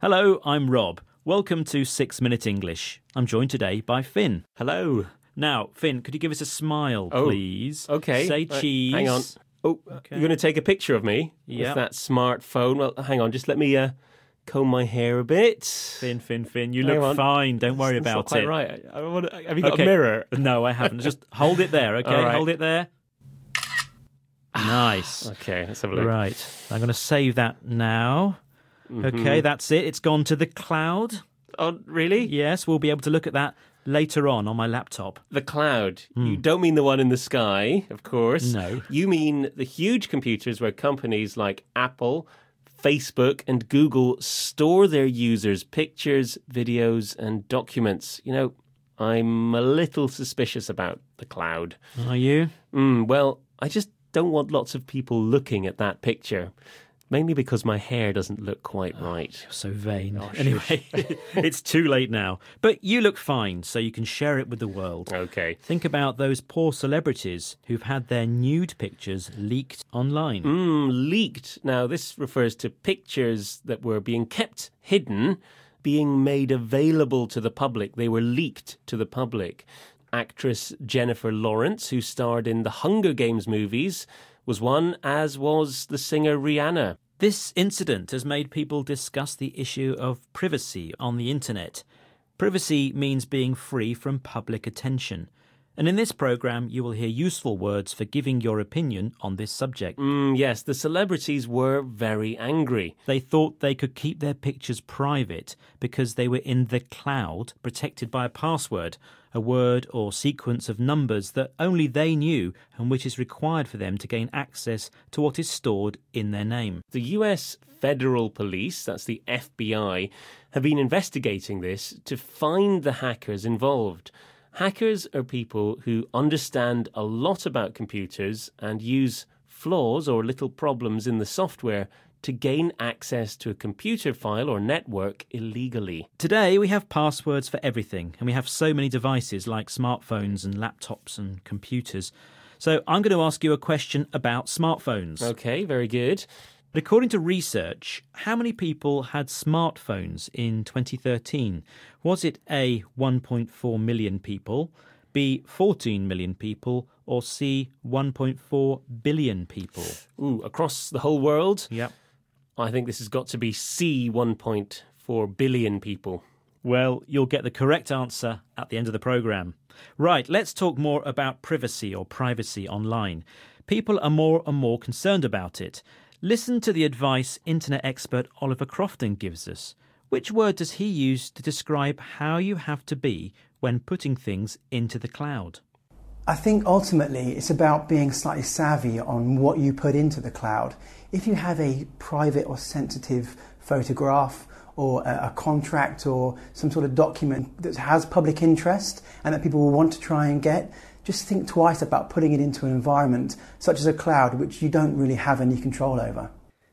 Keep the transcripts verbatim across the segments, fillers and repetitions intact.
Hello, I'm Rob. Welcome to Six Minute English. I'm joined today by Finn. Hello. Now, Finn, could you give us a smile, Oh, please? okay. Say Uh, cheese. hang on. Oh, Okay. you're going to take a picture of me Yep. with that smartphone. Well, hang on. Just let me uh, comb my hair a bit. Finn, Finn, Finn, you Hang look on. fine. Don't worry That's about not quite it. right. I, I want to, have you got Okay. a mirror? No, I haven't. Just hold it there, okay? All right. Hold it there. Nice. Okay, let's have a look. Right. I'm going to save that now. Mm-hmm. Okay, that's it. It's gone to the cloud. Oh, really? Yes, we'll be able to look at that later on on my laptop. The cloud. You don't mean the one in the sky, of course. No. You mean the huge computers where companies like Apple, Facebook, and Google store their users' pictures, videos, and documents. You know, I'm a little suspicious about the cloud. Are you? Mm, well, I just don't want lots of people looking at that picture. Mainly because my hair doesn't look quite right. You're so vain. Oh, Anyway, it's too late now. But you look fine, so you can share it with the world. Okay. Think about those poor celebrities who've had their nude pictures leaked online. Mm, leaked. Now, this refers to pictures that were being kept hidden, being made available to the public. They were leaked to the public. Actress Jennifer Lawrence, who starred in the Hunger Games movies, was one, as was the singer Rihanna. This incident has made people discuss the issue of privacy on the internet. Privacy means being free from public attention. And in this programme, you will hear useful words for giving your opinion on this subject. Mm, yes, the celebrities were very angry. They thought they could keep their pictures private because they were in the cloud, protected by a password, a word or sequence of numbers that only they knew and which is required for them to gain access to what is stored in their name. The U S Federal Police, that's the F B I, have been investigating this to find the hackers involved. Hackers are people who understand a lot about computers and use flaws or little problems in the software to gain access to a computer file or network illegally. Today we have passwords for everything, and we have so many devices like smartphones and laptops and computers. So I'm going to ask you a question about smartphones. Okay, very good. But according to research, how many people had smartphones in twenty thirteen? Was it A, one point four million people, B, fourteen million people, or C, one point four billion people? Ooh, across the whole world? Yep. I think this has got to be C, one point four billion people. Well, you'll get the correct answer at the end of the programme. Right, let's talk more about privacy or privacy online. People are more and more concerned about it. Listen to the advice internet expert Oliver Crofton gives us. Which word does he use to describe how you have to be when putting things into the cloud? I think ultimately it's about being slightly savvy on what you put into the cloud. If you have a private or sensitive photograph or a, a contract or some sort of document that has public interest and that people will want to try and get, just think twice about putting it into an environment such as a cloud which you don't really have any control over.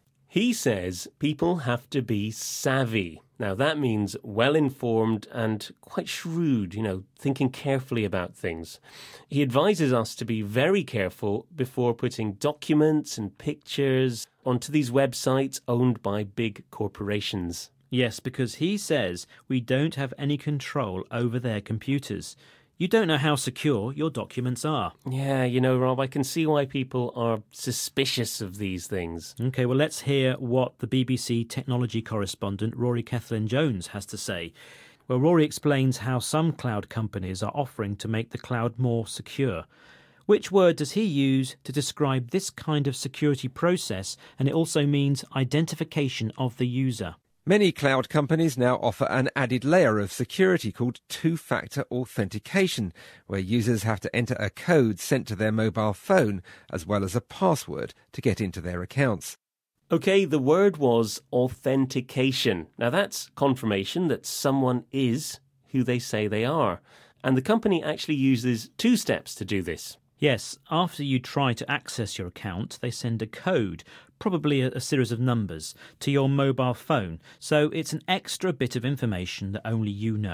He says people have to be savvy. Now, that means well-informed and quite shrewd, you know, thinking carefully about things. He advises us to be very careful before putting documents and pictures onto these websites owned by big corporations. Yes, because he says we don't have any control over their computers. You don't know how secure your documents are. Yeah, you know, Rob, I can see why people are suspicious of these things. OK, well, let's hear what the B B C technology correspondent Rory Cellan-Jones has to say. Well, Rory explains how some cloud companies are offering to make the cloud more secure. Which word does he use to describe this kind of security process? And it also means identification of the user. Many cloud companies now offer an added layer of security called two-factor authentication, where users have to enter a code sent to their mobile phone as well as a password to get into their accounts. OK, the word was authentication. Now, that's confirmation that someone is who they say they are. And the company actually uses two steps to do this. Yes, after you try to access your account, they send a code, probably a, a series of numbers, to your mobile phone. So it's an extra bit of information that only you know.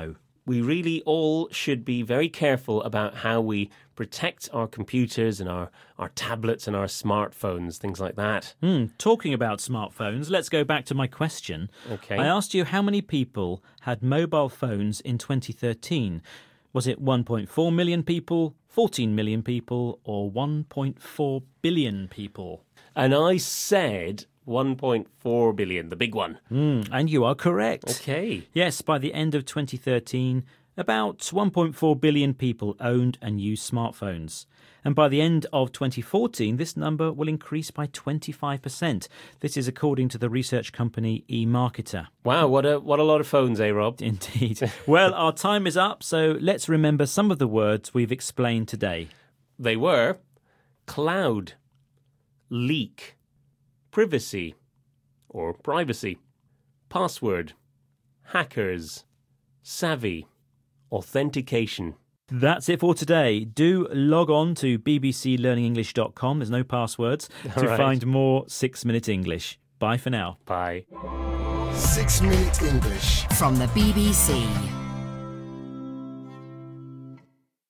we really all should be very careful about how we protect our computers and our, our tablets and our smartphones, things like that. Mm, talking about smartphones, let's go back to my question. Okay. I asked you how many people had mobile phones in twenty thirteen. Was it one point four million people, fourteen million people, or one point four billion people? And I said one point four billion, the big one. Mm, and you are correct. Okay. Yes, by the end of twenty thirteen, about one point four billion people owned and used smartphones. And by the end of twenty fourteen, this number will increase by twenty-five percent. This is according to the research company eMarketer. Wow, what a what a lot of phones, eh, Rob? Indeed. Well, our time is up, so let's remember some of the words we've explained today. They were cloud, leak, privacy or privacy, password, hackers, savvy, authentication. That's it for today. Do log on to b b c learning english dot com, there's no passwords, to right. find more six minute English. Bye for now. Bye. Six Minute English from the B B C.